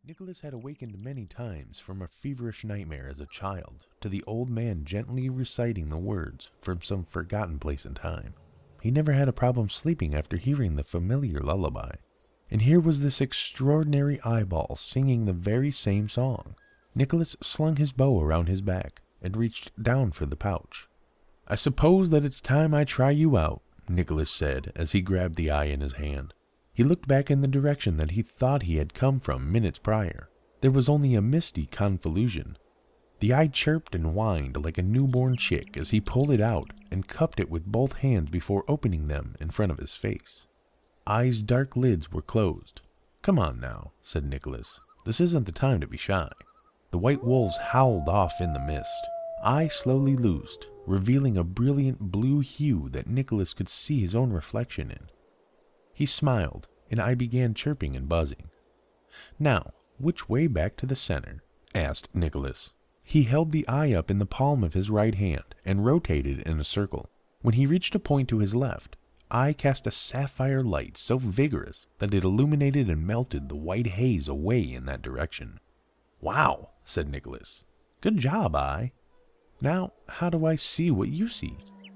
Nicholas had awakened many times from a feverish nightmare as a child to the old man gently reciting the words from some forgotten place and time. He never had a problem sleeping after hearing the familiar lullaby. And here was this extraordinary eyeball singing the very same song. Nicholas slung his bow around his back and reached down for the pouch. "I suppose that it's time I try you out," Nicholas said as he grabbed the eye in his hand. He looked back in the direction that he thought he had come from minutes prior. There was only a misty convolution. The eye chirped and whined like a newborn chick as he pulled it out and cupped it with both hands before opening them in front of his face. Eye's dark lids were closed. "Come on now," said Nicholas. "This isn't the time to be shy." The white wolves howled off in the mist. Eye slowly loosed, revealing a brilliant blue hue that Nicholas could see his own reflection in. He smiled, and Eye began chirping and buzzing. "Now, which way back to the center?" asked Nicholas. He held the eye up in the palm of his right hand and rotated in a circle. When he reached a point to his left, Eye cast a sapphire light so vigorous that it illuminated and melted the white haze away in that direction. "Wow," said Nicholas. "Good job, Eye. Now, how do I see what you see?"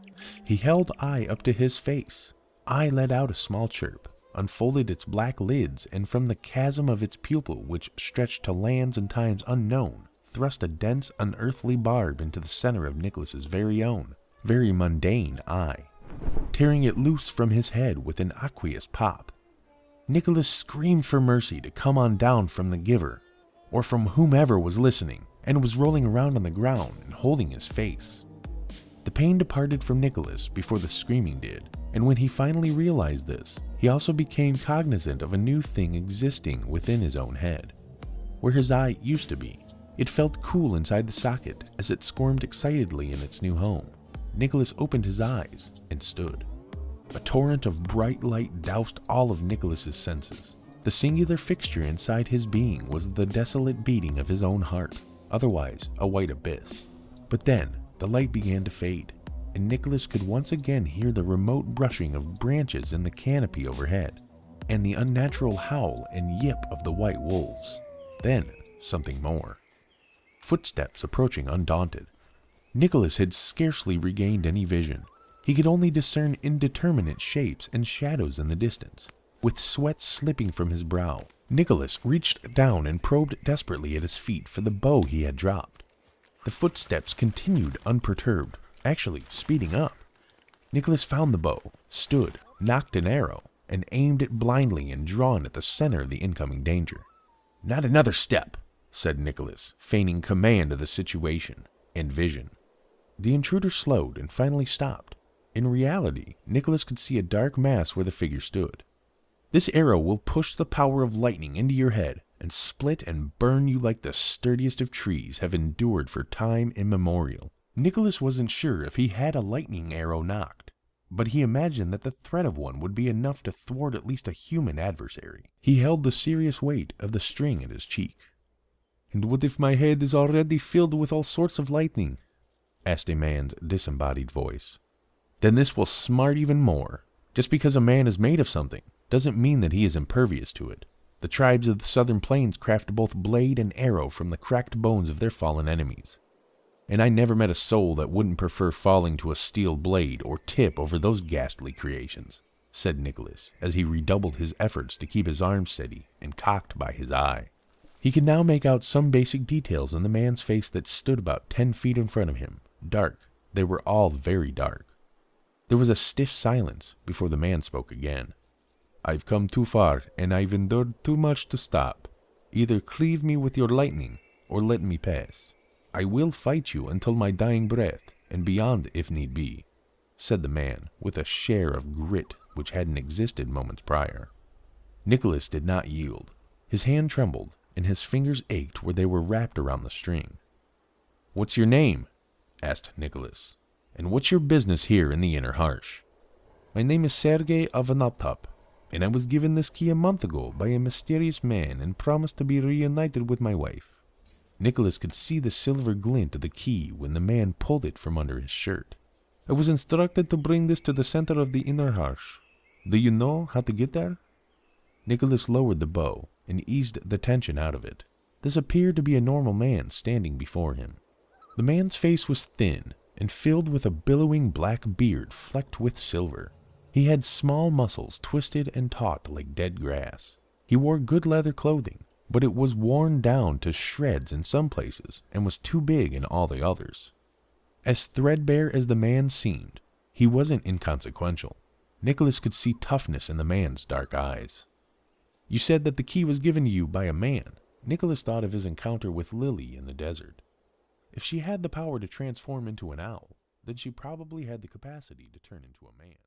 He held Eye up to his face. Eye let out a small chirp, unfolded its black lids, and from the chasm of its pupil, which stretched to lands and times unknown, thrust a dense, unearthly barb into the center of Nicholas's very own, very mundane eye, tearing it loose from his head with an aqueous pop. Nicholas screamed for mercy to come on down from the giver, or from whomever was listening, and was rolling around on the ground and holding his face. The pain departed from Nicholas before the screaming did, and when he finally realized this, he also became cognizant of a new thing existing within his own head. Where his eye used to be, it felt cool inside the socket as it squirmed excitedly in its new home. Nicholas opened his eyes and stood. A torrent of bright light doused all of Nicholas's senses. The singular fixture inside his being was the desolate beating of his own heart, otherwise a white abyss. But then the light began to fade, and Nicholas could once again hear the remote brushing of branches in the canopy overhead, and the unnatural howl and yip of the white wolves. Then something more. Footsteps approaching undaunted. Nicholas had scarcely regained any vision. He could only discern indeterminate shapes and shadows in the distance. With sweat slipping from his brow, Nicholas reached down and probed desperately at his feet for the bow he had dropped. The footsteps continued unperturbed, actually speeding up. Nicholas found the bow, stood, nocked an arrow, and aimed it blindly and drawn at the center of the incoming danger. "Not another step," said Nicholas, feigning command of the situation and vision. The intruder slowed and finally stopped. In reality, Nicholas could see a dark mass where the figure stood. "This arrow will push the power of lightning into your head and split and burn you like the sturdiest of trees have endured for time immemorial." Nicholas wasn't sure if he had a lightning arrow knocked, but he imagined that the threat of one would be enough to thwart at least a human adversary. He held the serious weight of the string at his cheek. "And what if my head is already filled with all sorts of lightning?" asked a man's disembodied voice. "Then this will smart even more. Just because a man is made of something doesn't mean that he is impervious to it. The tribes of the southern plains craft both blade and arrow from the cracked bones of their fallen enemies. And I never met a soul that wouldn't prefer falling to a steel blade or tip over those ghastly creations," said Nicholas as he redoubled his efforts to keep his arm steady and cocked by his eye. He could now make out some basic details in the man's face that stood about 10 feet in front of him. Dark. They were all very dark. There was a stiff silence before the man spoke again. "I've come too far, and I've endured too much to stop. Either cleave me with your lightning, or let me pass. I will fight you until my dying breath, and beyond if need be," said the man, with a share of grit which hadn't existed moments prior. Nicholas did not yield. His hand trembled, and his fingers ached where they were wrapped around the string. "What's your name?" asked Nicholas. "And what's your business here in the Inner Harsh?" "My name is Sergei Avanatop, and I was given this key a month ago by a mysterious man and promised to be reunited with my wife." Nicholas could see the silver glint of the key when the man pulled it from under his shirt. "I was instructed to bring this to the center of the Inner Harsh. Do you know how to get there?" Nicholas lowered the bow and eased the tension out of it. This appeared to be a normal man standing before him. The man's face was thin and filled with a billowing black beard flecked with silver. He had small muscles twisted and taut like dead grass. He wore good leather clothing, but it was worn down to shreds in some places and was too big in all the others. As threadbare as the man seemed, he wasn't inconsequential. Nicholas could see toughness in the man's dark eyes. You said that the key was given to you by a man. Nicholas thought of his encounter with Lily in the desert. If she had the power to transform into an owl, then she probably had the capacity to turn into a man.